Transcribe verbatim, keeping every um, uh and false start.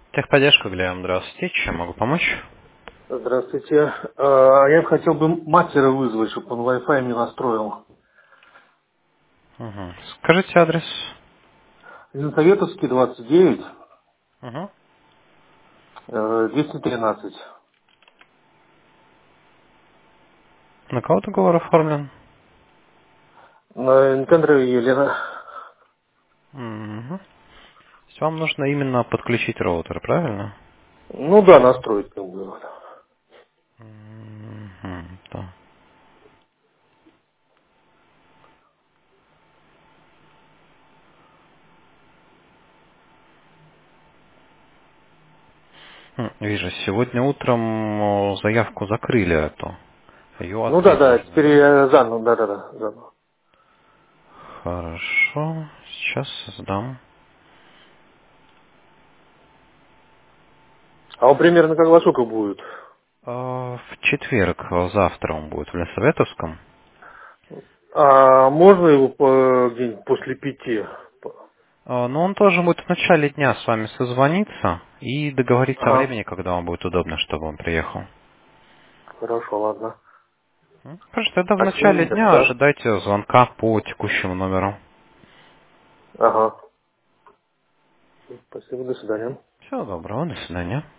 Техподдержка, Глеб, здравствуйте. Чем могу помочь? Здравствуйте. А, Я хотел бы мастера вызвать, чтобы он Wi-Fi мне настроил. Угу. Скажите адрес. Елизаветовский, двадцать девять, Угу. э, двести тринадцать. На кого договор оформлен? На Никандрева Елена. Угу. То есть вам нужно именно подключить роутер, правильно? Ну да, настроить как бы. Угу. Да. М, Вижу, сегодня утром о, заявку закрыли эту. Ее Ну да, открыть да, нужно, теперь да? я заново, да, да, да, заново. Хорошо. Сейчас создам. А он примерно как во сколько будет? А, В четверг, а, завтра он будет в Лесоветовском. А можно его по, где-нибудь после пяти? А, Но он тоже будет в начале дня с вами созвониться и договориться о Ага, времени, когда вам будет удобно, чтобы он приехал. хорошо, ладно. М? Хорошо, тогда в А с ним начале нет, дня да? ожидайте звонка по текущему номеру. Ага. Спасибо, до свидания. Всего доброго, до свидания.